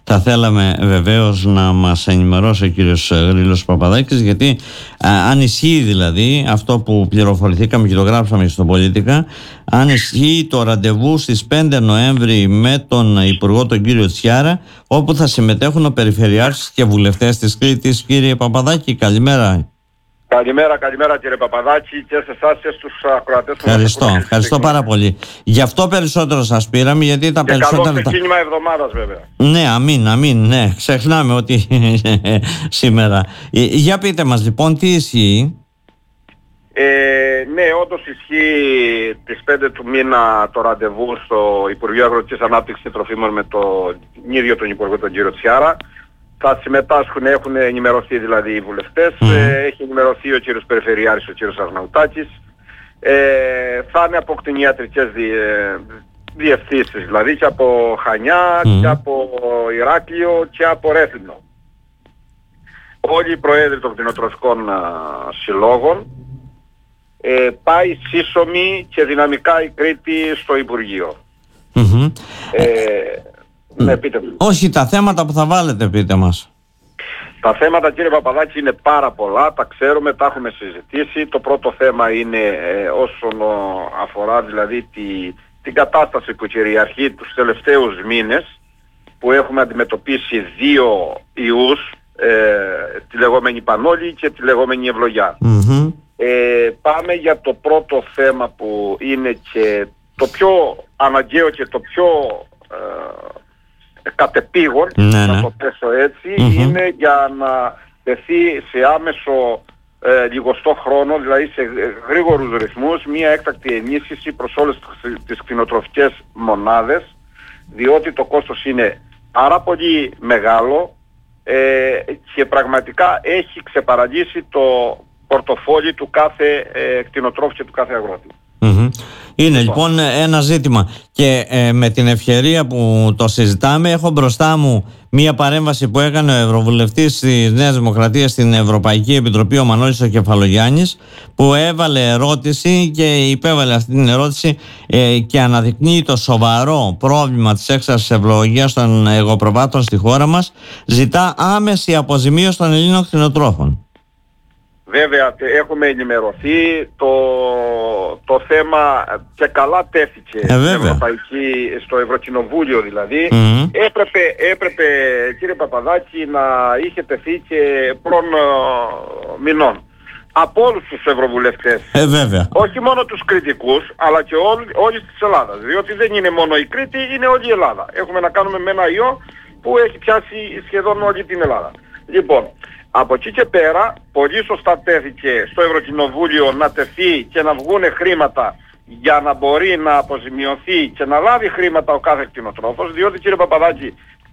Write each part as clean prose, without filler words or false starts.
Θα θέλαμε βεβαίως να μας ενημερώσει ο κύριος Γρήλος Παπαδάκης, γιατί αν ισχύει δηλαδή αυτό που πληροφορηθήκαμε και το γράψαμε στον Πολίτικα, αν ισχύει το ραντεβού στις 5 Νοέμβρη με τον Υπουργό τον κύριο Τσιάρα, όπου θα συμμετέχουν ο Περιφερειάρχης και βουλευτές της Κρήτης. Κύριε Παπαδάκη, καλημέρα. Καλημέρα κύριε Παπαδάκη, και σε εσάς και στους ακροατές. Ευχαριστώ πάρα πολύ. Γι' αυτό περισσότερο σας πήραμε, γιατί τα περισσότερα... Καλό ξεκίνημα εβδομάδας βέβαια. Ναι, αμήν, ναι. Ξεχνάμε ότι σήμερα. Για πείτε μας λοιπόν, τι ισχύει? Ναι, όντως ισχύει τις 5 του μήνα το ραντεβού στο Υπουργείο Αγροτικής Ανάπτυξης και Τροφίμων με τον ίδιο τον Υπουργό τον κύριο Τσιάρα. Θα συμμετάσχουν, έχουν ενημερωθεί δηλαδή οι βουλευτές, έχει ενημερωθεί ο κύριος Περιφερειάρχης, ο κύριος Αρναουτάκης, θα είναι από κτηνιατρικές διευθύνσεις, δηλαδή και από Χανιά και από Ηράκλειο και από Ρέθυμνο. Όλοι οι προέδροι των κτηνοτροφικών συλλόγων, πάει σύσσωμη και δυναμικά η Κρήτη στο Υπουργείο. Ναι, πείτε μου. Όχι, τα θέματα που θα βάλετε, πείτε μας. Τα θέματα κύριε Παπαδάκη είναι πάρα πολλά, τα ξέρουμε, τα έχουμε συζητήσει. Το πρώτο θέμα είναι όσον αφορά δηλαδή την κατάσταση που κυριαρχεί τους τελευταίους μήνες, που έχουμε αντιμετωπίσει 2 ιούς, τη λεγόμενη Πανόλη και τη λεγόμενη Ευλογιά. Πάμε για το πρώτο θέμα που είναι και το πιο αναγκαίο και το πιο κατεπήγον, να το πέσω έτσι, είναι για να τεθεί σε άμεσο λιγοστό χρόνο, δηλαδή σε γρήγορους ρυθμούς, μια έκτακτη ενίσχυση προς όλες τις κτηνοτροφικές μονάδες, διότι το κόστος είναι πάρα πολύ μεγάλο και πραγματικά έχει ξεπαραλύσει το πορτοφόλι του κάθε κτηνοτρόφου και του κάθε αγρότη. Είναι λοιπόν ένα ζήτημα, και με την ευκαιρία που το συζητάμε, έχω μπροστά μου μία παρέμβαση που έκανε ο Ευρωβουλευτής της Νέας Δημοκρατίας στην Ευρωπαϊκή Επιτροπή, ο Μανώλης ο Κεφαλογιάννης, που έβαλε ερώτηση και υπέβαλε αυτή την ερώτηση και αναδεικνύει το σοβαρό πρόβλημα της έξαρσης ευλογίας των εγωπροβάτων στη χώρα μας. Ζητά άμεση αποζημίωση των Ελλήνων κτηνοτρόφων. Βέβαια έχουμε ενημερωθεί, το θέμα και καλά τέθηκε στο Ευρωκοινοβούλιο δηλαδή. Έπρεπε κύριε Παπαδάκη να είχε τεθεί και προν μηνών από όλους τους ευρωβουλευτές. Όχι μόνο τους κριτικούς, αλλά και όλης της Ελλάδας, διότι δεν είναι μόνο η Κρήτη, είναι όλη η Ελλάδα. Έχουμε να κάνουμε με ένα ιό που έχει πιάσει σχεδόν όλη την Ελλάδα. Λοιπόν, από εκεί και πέρα, πολύ σωστά τέθηκε στο Ευρωκοινοβούλιο να τεθεί και να βγουν χρήματα για να μπορεί να αποζημιωθεί και να λάβει χρήματα ο κάθε κτηνοτρόφος, διότι κύριε Παπαδάκη,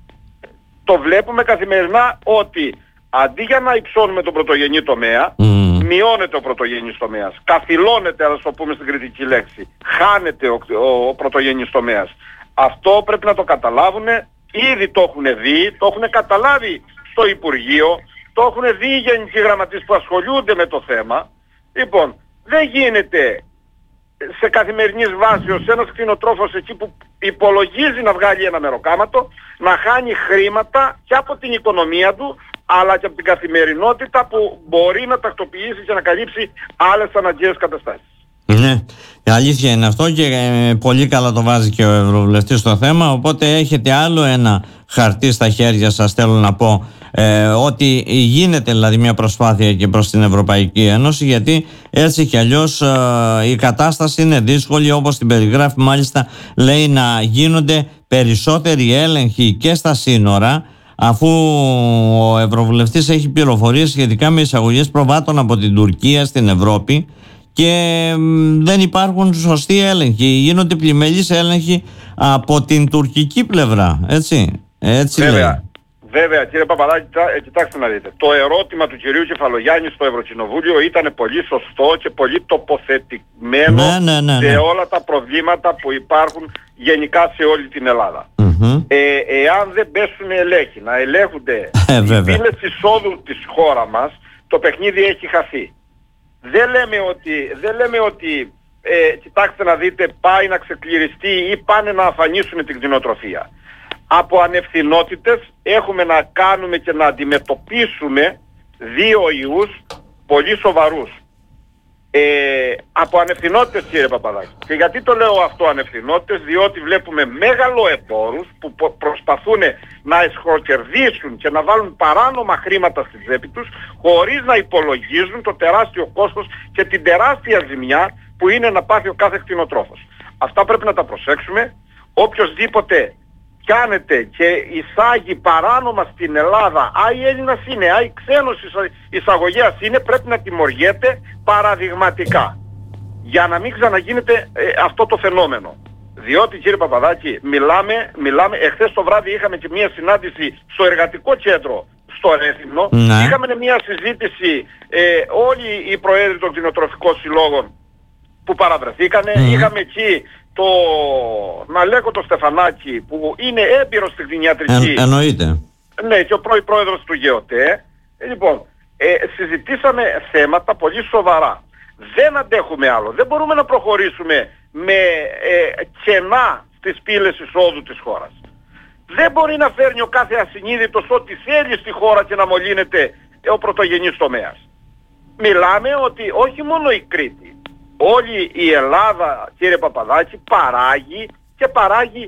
το βλέπουμε καθημερινά ότι αντί για να υψώνουμε τον πρωτογενή τομέα, μειώνεται ο πρωτογενής τομέας, καθυλώνεται, ας το πούμε στην κριτική λέξη, χάνεται ο πρωτογενής τομέας. Αυτό πρέπει να το καταλάβουν, ήδη το έχουν δει, το έχουν καταλάβει στο Υπουργείο, το έχουν δει οι γενικοί γραμματείς που ασχολούνται με το θέμα. Λοιπόν, δεν γίνεται σε καθημερινής βάση ως ένας κτηνοτρόφος εκεί που υπολογίζει να βγάλει ένα μεροκάματο, να χάνει χρήματα και από την οικονομία του, αλλά και από την καθημερινότητα που μπορεί να τακτοποιήσει και να καλύψει άλλες αναγκαίες καταστάσεις. Ναι, η αλήθεια είναι αυτό, και πολύ καλά το βάζει και ο Ευρωβουλευτής στο θέμα, οπότε έχετε άλλο ένα χαρτί στα χέρια σας, θέλω να πω, ότι γίνεται δηλαδή μια προσπάθεια και προς την Ευρωπαϊκή Ένωση, γιατί έτσι κι αλλιώς η κατάσταση είναι δύσκολη, όπως την περιγράφει, μάλιστα λέει να γίνονται περισσότεροι έλεγχοι και στα σύνορα, αφού ο Ευρωβουλευτής έχει πληροφορίες σχετικά με εισαγωγές προβάτων από την Τουρκία στην Ευρώπη και δεν υπάρχουν σωστοί έλεγχοι, γίνονται πλημελείς έλεγχοι από την τουρκική πλευρά, έτσι λέει. Βέβαια κύριε Παπαδάκη, κοιτάξτε να δείτε. Το ερώτημα του κυρίου Κεφαλογιάννη στο Ευρωκοινοβούλιο ήταν πολύ σωστό και πολύ τοποθετημένο σε όλα τα προβλήματα που υπάρχουν γενικά σε όλη την Ελλάδα. Εάν δεν πέσουν ελέγχοι, να ελέγχονται οι πύλες εισόδου της χώρα μας, το παιχνίδι έχει χαθεί. Δεν λέμε ότι κοιτάξτε να δείτε, πάει να ξεκληριστεί ή πάνε να αφανίσουν την κτηνοτροφία. Από ανευθυνότητες έχουμε να κάνουμε και να αντιμετωπίσουμε 2 ιούς πολύ σοβαρούς. Από ανευθυνότητες, κύριε Παπαδάκη. Και γιατί το λέω αυτό ανευθυνότητες? Διότι βλέπουμε μεγαλοεμπόρους που προσπαθούν να εσχροκερδίσουν και να βάλουν παράνομα χρήματα στη τσέπη τους, χωρίς να υπολογίζουν το τεράστιο κόστος και την τεράστια ζημιά που είναι να πάθει ο κάθε κτηνοτρόφος. Αυτά πρέπει να τα προσέξουμε. Οποιοσδήποτε κάνετε και εισάγει παράνομα στην Ελλάδα, άι Έλληνας είναι, άι ξένος εισαγωγέας είναι, πρέπει να τιμωριέται παραδειγματικά, για να μην ξαναγίνεται αυτό το φαινόμενο. Διότι, κύριε Παπαδάκη, μιλάμε, εχθές το βράδυ είχαμε και μια συνάντηση στο εργατικό κέντρο στο Ρέθυμνο, είχαμε μια συζήτηση όλοι οι προέδροι των κτηνοτροφικών συλλόγων που παραβρεθήκανε, είχαμε εκεί τον Αλέκο Στεφανάκη που είναι έμπειρος στην κτηνιατρική. Εννοείται. Ναι, και ο πρόεδρος του ΓΕΟΤΕ. Λοιπόν, συζητήσαμε θέματα πολύ σοβαρά. Δεν αντέχουμε άλλο. Δεν μπορούμε να προχωρήσουμε με κενά στις πύλες εισόδου της χώρας. Δεν μπορεί να φέρνει ο κάθε ασυνείδητος ό,τι θέλει στη χώρα και να μολύνεται ο πρωτογενής τομέας. Μιλάμε ότι όχι μόνο η Κρήτη, όλη η Ελλάδα, κύριε Παπαδάκη, παράγει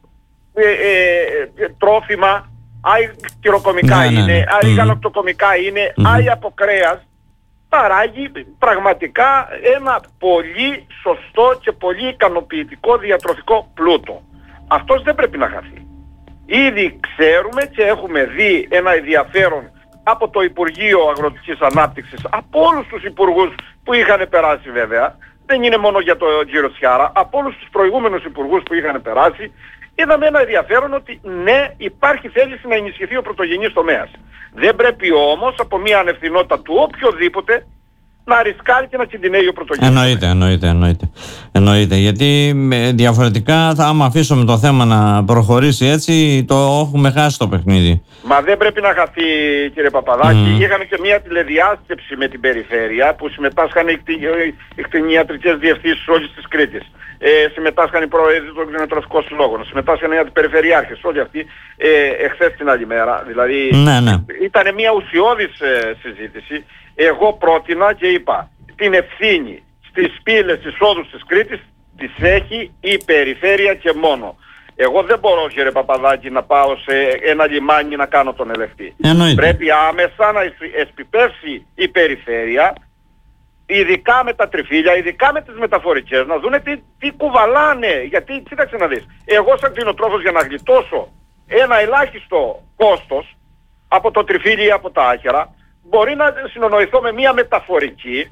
τρόφιμα, άι τυροκομικά είναι, άι γαλακτοκομικά είναι, άι από κρέας. Παράγει πραγματικά ένα πολύ σωστό και πολύ ικανοποιητικό διατροφικό πλούτο. Αυτός δεν πρέπει να χαθεί. Ήδη ξέρουμε και έχουμε δει ένα ενδιαφέρον από το Υπουργείο Αγροτικής Ανάπτυξης, από όλους τους υπουργούς που είχαν περάσει βέβαια, δεν είναι μόνο για το κύριο Τσιάρα, από όλους τους προηγούμενους υπουργούς που είχαν περάσει, είδαμε ένα ενδιαφέρον ότι ναι, υπάρχει θέληση να ενισχυθεί ο πρωτογενής τομέας. Δεν πρέπει όμως από μια ανευθυνότητα του οποιοδήποτε να ρισκάρει και να κινδυνεύει ο πρωτογενής. Εννοείται. Γιατί διαφορετικά άμα αφήσουμε το θέμα να προχωρήσει έτσι, το έχουμε χάσει το παιχνίδι. Μα δεν πρέπει να χαθεί, κύριε Παπαδάκη. Είχαμε και μια τηλεδιάσκεψη με την περιφέρεια που συμμετάσχαν οι κτηνιατρικές διευθύνσεις όλης της Κρήτης. Συμμετάσχαν οι πρόεδροι των κτηνοτροφικών συλλόγων, συμμετάσχαν οι αντιπεριφερειάρχες, όλοι αυτοί εχθές την άλλη μέρα. Δηλαδή ήταν μια ουσιώδης συζήτηση. Εγώ πρότεινα και είπα, την ευθύνη στις πύλες εισόδους της Κρήτης τις έχει η περιφέρεια και μόνο. Εγώ δεν μπορώ, κύριε Παπαδάκη, να πάω σε ένα λιμάνι να κάνω τον ελεγχτή. Πρέπει άμεσα να εσπιπεύσει η περιφέρεια, ειδικά με τα τριφύλια, ειδικά με τις μεταφορικές, να δούνε τι κουβαλάνε. Γιατί, κοίταξε να δεις, εγώ σαν κτηνοτρόφος για να γλιτώσω ένα ελάχιστο κόστος από το τριφύλι ή από τα άχυρα, μπορεί να συνονοηθώ με μια μεταφορική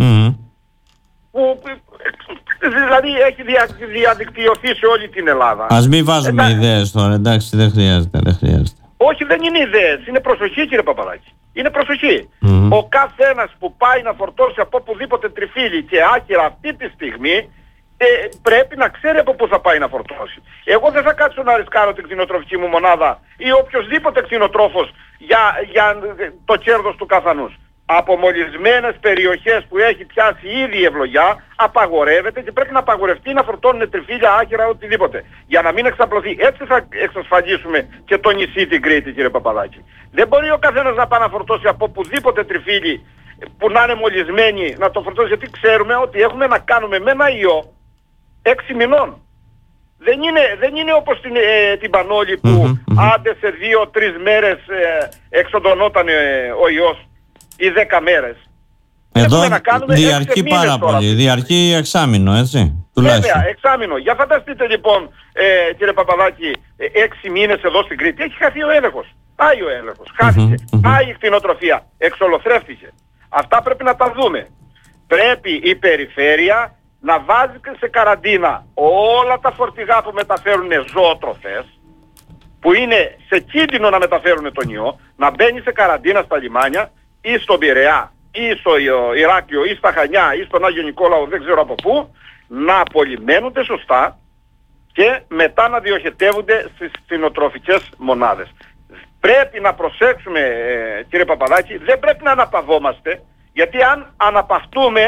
που δηλαδή έχει διαδικτυωθεί σε όλη την Ελλάδα. Ας μην βάζουμε ιδέες τώρα, εντάξει, δεν χρειάζεται. Όχι, δεν είναι ιδέες, είναι προσοχή, κύριε Παπαδάκη. Είναι προσοχή. Ο καθένας που πάει να φορτώσει από οπουδήποτε τριφύλι και άχυρα αυτή τη στιγμή πρέπει να ξέρει από πού θα πάει να φορτώσει. Εγώ δεν θα κάτσω να ρισκάρω την κτηνοτροφική μου μονάδα ή οποιοσδήποτε κτηνοτρόφος για το κέρδος του καθανούς. Από μολυσμένες περιοχές που έχει πιάσει ήδη η ευλογιά απαγορεύεται και πρέπει να απαγορευτεί να φορτώνουν τριφύλια, άχυρα, οτιδήποτε. Για να μην εξαπλωθεί. Έτσι θα εξασφαλίσουμε και το νησί την Κρήτη, κύριε Παπαδάκη. Δεν μπορεί ο καθένας να πάει να φορτώσει από οπουδήποτε τριφύλι που να είναι μολυσμένοι να το φορτώσει, γιατί ξέρουμε ότι έχουμε να κάνουμε με ένα ιό 6 μηνών. Δεν είναι όπως την Πανόλη που άντε σε 2-3 μέρες εξοντωνόταν ο ιός ή 10 μέρες. Εδώ διαρκεί πάρα πολύ, διαρκεί εξάμηνο, έτσι, τουλάχιστον. Βέβαια, εξάμηνο. Για φανταστείτε λοιπόν, κύριε Παπαδάκη, 6 μήνες εδώ στην Κρήτη, έχει χαθεί ο έλεγχος. Πάει ο έλεγχος, χάθηκε. Πάει η κτηνοτροφία, εξολοθρεύτηκε. Αυτά πρέπει να τα δούμε. Πρέπει η περιφέρεια να βάζει σε καραντίνα όλα τα φορτηγά που μεταφέρουν ζωοτροφές, που είναι σε κίνδυνο να μεταφέρουν τον ιό, να μπαίνει σε καραντίνα στα λιμάνια ή στον Πειραιά ή στο Ηράκλειο ή στα Χανιά ή στον Άγιο Νικόλαο, δεν ξέρω από πού, να απολυμμένονται σωστά και μετά να διοχετεύονται στις κτηνοτροφικές μονάδες. Πρέπει να προσέξουμε, κύριε Παπαδάκη, δεν πρέπει να αναπαυόμαστε, γιατί αν αναπαυτούμε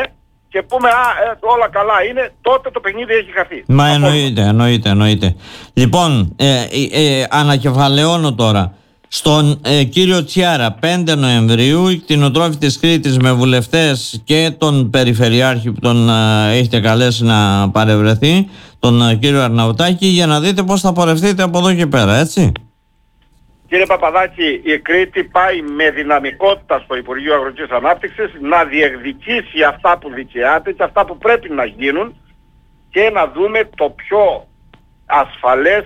και πούμε όλα καλά είναι, τότε το παιχνίδι έχει χαθεί. Μα εννοείται. Λοιπόν, ανακεφαλαιώνω τώρα. Στον κύριο Τσιάρα, 5 Νοεμβρίου, η κτηνοτρόφη της Κρήτης με βουλευτές και τον Περιφερειάρχη που τον έχετε καλέσει να παρευρεθεί, τον κύριο Αρναουτάκη, για να δείτε πώς θα πορευτείτε από εδώ και πέρα, έτσι. Κύριε Παπαδάκη, η Κρήτη πάει με δυναμικότητα στο Υπουργείο Αγροτικής Ανάπτυξης να διεκδικήσει αυτά που δικαιάται και αυτά που πρέπει να γίνουν και να δούμε το πιο ασφαλές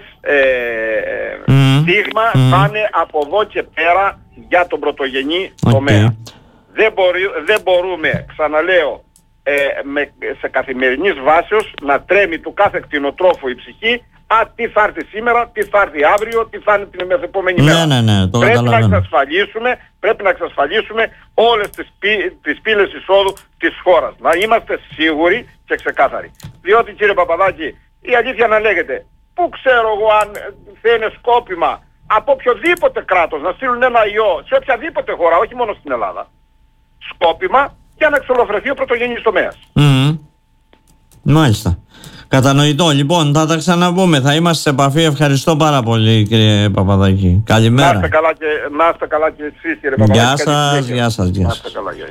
δείγμα θα είναι από εδώ και πέρα για τον πρωτογενή τομέα. Δεν μπορούμε, ξαναλέω, σε καθημερινής βάσεως να τρέμει του κάθε κτηνοτρόφου η ψυχή. Τι θα έρθει σήμερα, τι θα έρθει αύριο, τι θα είναι την μεθεπόμενη μέρα. Πρέπει να εξασφαλίσουμε όλες τις πύλες εισόδου της χώρας. Να είμαστε σίγουροι και ξεκάθαροι. Διότι, κύριε Παπαδάκη, η αλήθεια να λέγεται, πού ξέρω εγώ αν θα είναι σκόπιμα από οποιοδήποτε κράτος να στείλουν ένα ιό σε οποιαδήποτε χώρα, όχι μόνο στην Ελλάδα, σκόπιμα για να εξολοθρευτεί ο πρωτογενής τομέας. Μάλιστα. Κατανοητό. Λοιπόν, θα τα ξαναπούμε. Θα είμαστε σε επαφή. Ευχαριστώ πάρα πολύ, κύριε Παπαδάκη. Καλημέρα. Να είστε καλά και εσείς, κύριε Παπαδάκη. Γεια σας.